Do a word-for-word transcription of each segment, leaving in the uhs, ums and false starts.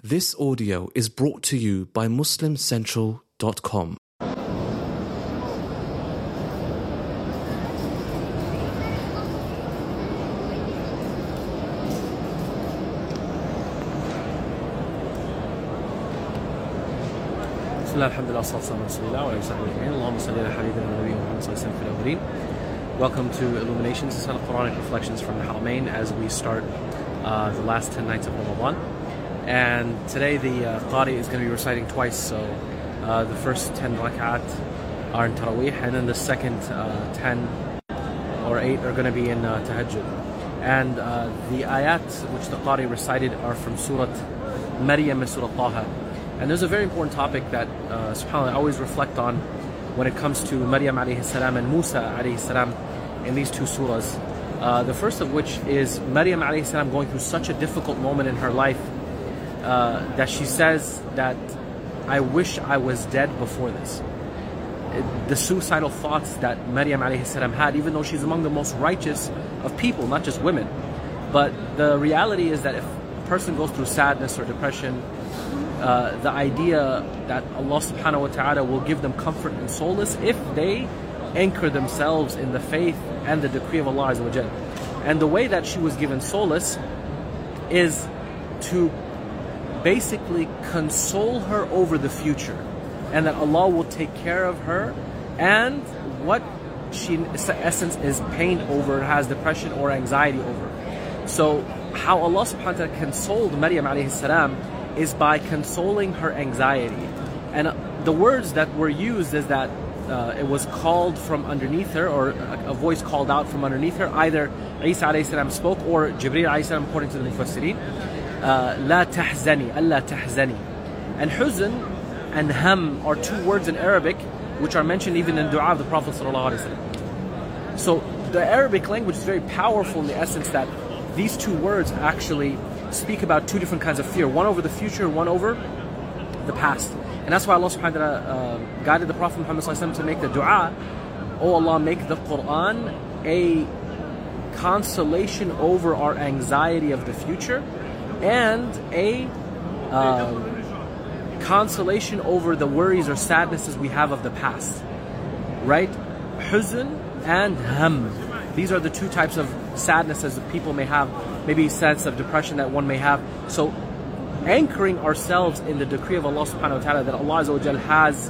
This audio is brought to you by Muslim Central dot com. بسم الله الحمد لله والصلاة والسلام على رسول الله وعلى آله وصحبه أجمعين. اللهم صل على حبيبنا ونبينا محمد صلى الله عليه وسلم في الأولين. Welcome to Illuminations, the Quranic reflections from the Haramain as we start uh, the last ten nights of Ramadan. And today the uh, Qari is going to be reciting twice, so uh, the first ten rak'at are in Taraweeh, and then the second uh, ten or eight are going to be in uh, Tahajjud. And uh, the ayat which the Qari recited are from Surah Maryam and Surah Taha. And there's a very important topic that uh, subhanAllah I always reflect on when it comes to Maryam alayhi salam and Musa alayhi salam in these two surahs. Uh, the first of which is Maryam alayhi salam going through such a difficult moment in her life uh, that she says that I wish I was dead before this. The suicidal thoughts that Maryam alayhi salam had, even though she's among the most righteous of people, not just women. But the reality is that if a person goes through sadness or depression, Uh, the idea that Allah subhanahu wa ta'ala will give them comfort and solace if they anchor themselves in the faith and the decree of Allah Azza wa Jal. And the way that she was given solace is to basically console her over the future, and that Allah will take care of her, and what she in essence is pain over, has depression or anxiety over. So how Allah subhanahu wa ta'ala consoled Maryam alayhi salam is by consoling her anxiety. And uh, the words that were used is that uh, it was called from underneath her, or a, a voice called out from underneath her. Either Isa alayhi salam spoke, or Jibreel alayhi salam, according to the Mufassirin. La tahzani, Allah tahzani. And huzn and ham are two words in Arabic which are mentioned even in dua of the Prophet sallallahu alaihi wasallam. So the Arabic language is very powerful in the essence that these two words actually speak about two different kinds of fear, one over the future, one over the past. And that's why Allah subhanahu wa ta'ala uh, guided the Prophet Muhammad sallallahu alaihi wasallam to make the dua, oh Allah, make the Quran a consolation over our anxiety of the future, and a uh, consolation over the worries or sadnesses we have of the past. Right? Huzn and ham. These are the two types of sadnesses that people may have, maybe sense of depression that one may have. So anchoring ourselves in the decree of Allah subhanahu wa ta'ala, that Allah Azza wa Jal has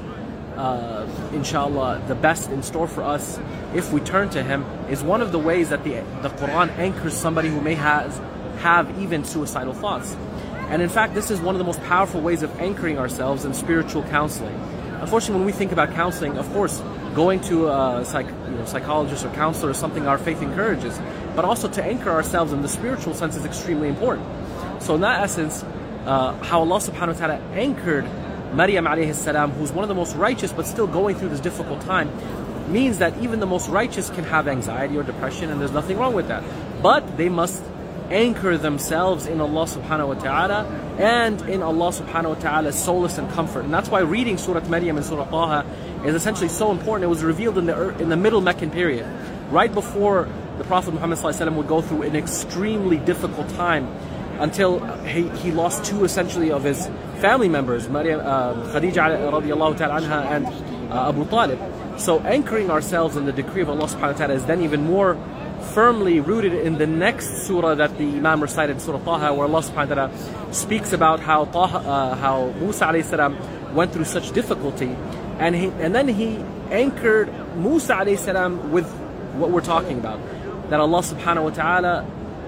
uh, inshallah the best in store for us if we turn to Him, is one of the ways that the, the Quran anchors somebody who may has, have even suicidal thoughts. And in fact, this is one of the most powerful ways of anchoring ourselves in spiritual counseling. Unfortunately, when we think about counseling, of course, going to a psych, you know, psychologist or counselor is something our faith encourages, but also to anchor ourselves in the spiritual sense is extremely important. So in that essence, uh, how Allah subhanahu wa ta'ala anchored Maryam alayhi salam, who's one of the most righteous but still going through this difficult time, means that even the most righteous can have anxiety or depression, and there's nothing wrong with that. But they must anchor themselves in Allah subhanahu wa ta'ala and in Allah subhanahu wa ta'ala's solace and comfort. And that's why reading Surah Maryam and Surah Taha is essentially so important. It was revealed in the in the middle Meccan period, right before the Prophet Muhammad sallallahu alaihi wasallam would go through an extremely difficult time, until he, he lost two essentially of his family members, Maryam, uh, Khadija radiallahu ta'ala anha and uh, Abu Talib. So anchoring ourselves in the decree of Allah subhanahu wa ta'ala is then even more firmly rooted in the next surah that the Imam recited, Surah Taha, where Allah subhanahu wa ta'ala speaks about how Taha, uh, how Musa alayhi salam went through such difficulty, and he and then he anchored Musa alayhi salam with what we're talking about, that Allah subhanahu wa ta'ala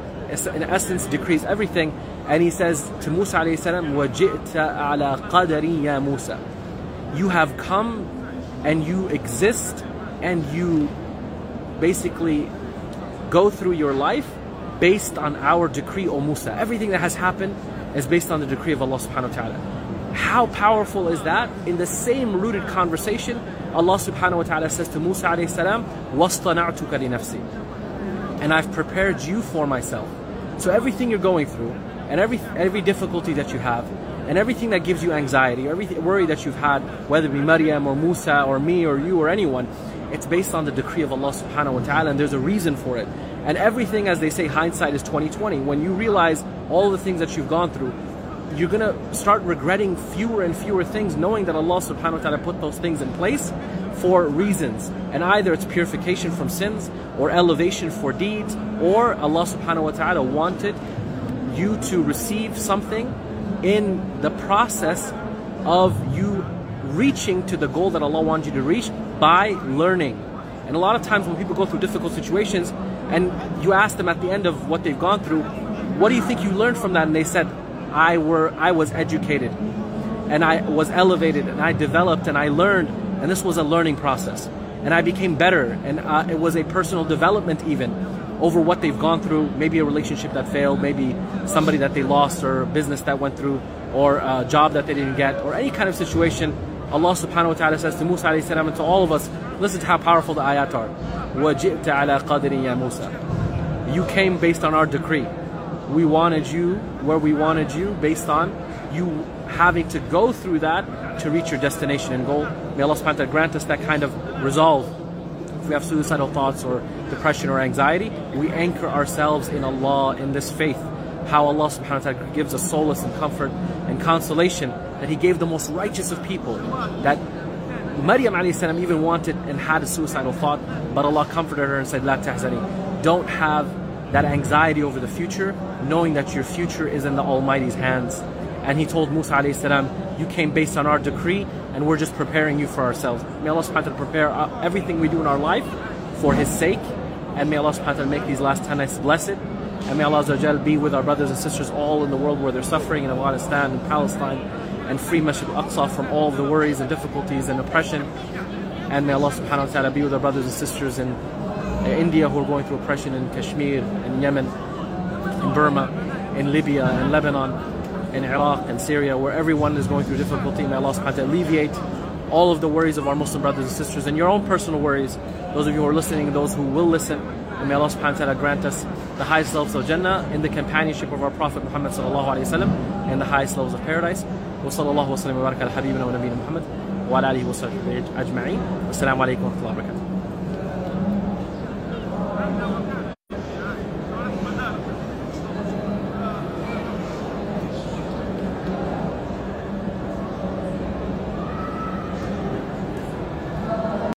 in essence decrees everything, and he says to Musa alayhi salam, وَجِئْتَ عَلَى قَدَرِي يَا Musa, you have come and you exist and you basically go through your life based on our decree, O Musa. Everything that has happened is based on the decree of Allah subhanahu wa ta'ala. How powerful is that? In the same rooted conversation, Allah subhanahu wa ta'ala says to Musa alayhi salam, وَاصْطَنَعْتُكَ لِنَفْسِي, and I've prepared you for myself. So everything you're going through, and every every difficulty that you have, and everything that gives you anxiety, or every worry that you've had, whether it be Maryam or Musa or me or you or anyone, it's based on the decree of Allah subhanahu wa ta'ala, and there's a reason for it. And everything, as they say, hindsight is twenty twenty. When you realize all the things that you've gone through, you're going to start regretting fewer and fewer things, knowing that Allah subhanahu wa ta'ala put those things in place for reasons. And either it's purification from sins, or elevation for deeds, or Allah subhanahu wa ta'ala wanted you to receive something in the process of you reaching to the goal that Allah wanted you to reach by learning. And a lot of times when people go through difficult situations and you ask them at the end of what they've gone through, what do you think you learned from that? And they said, I were I was educated and I was elevated and I developed and I learned, and this was a learning process, and I became better, and uh, it was a personal development even over what they've gone through, maybe a relationship that failed, maybe somebody that they lost, or a business that went through, or a job that they didn't get, or any kind of situation. Allah subhanahu wa ta'ala says to Musa alayhi salam and to all of us, listen to how powerful the ayat are. وَجِئْتَ عَلَىٰ قَدْرٍ يَا مُوسَى. You came based on our decree. We wanted you where we wanted you, based on you having to go through that to reach your destination and goal. May Allah subhanahu wa ta'ala grant us that kind of resolve. If we have suicidal thoughts or depression or anxiety, we anchor ourselves in Allah, in this faith. How Allah subhanahu wa ta'ala gives us solace and comfort and consolation, that He gave the most righteous of people, that Maryam alayhi salam even wanted and had a suicidal thought, but Allah comforted her and said, La tahzani. Don't have that anxiety over the future, knowing that your future is in the Almighty's hands. And He told Musa alayhi salam, you came based on our decree, and we're just preparing you for ourselves. May Allah subhanahu wa ta'ala prepare everything we do in our life for His sake, and may Allah subhanahu wa ta'ala make these last ten nights blessed. And may Allah Azza wa Jal be with our brothers and sisters all in the world where they're suffering, in Afghanistan and Palestine, and free Masjid al-Aqsa from all of the worries and difficulties and oppression. And may Allah subhanahu wa ta'ala be with our brothers and sisters in India who are going through oppression, in Kashmir, in Yemen, in Burma, in Libya, in Lebanon, in Iraq and Syria, where everyone is going through difficulty. May Allah subhanahu wa ta'ala alleviate all of the worries of our Muslim brothers and sisters, and your own personal worries, those of you who are listening and those who will listen. And may Allah subhanahu wa ta'ala grant us the highest levels of Jannah in the companionship of our Prophet Muhammad sallallahu alayhi wa sallam, and the highest levels of paradise. Wa sallallahu wa sallam wa baraka ala habibina wa nabiyina Muhammad wa ala alihi wa sahbihi ajma'in. Assalamu alaikum wa rahmatullahi wa barakatuh.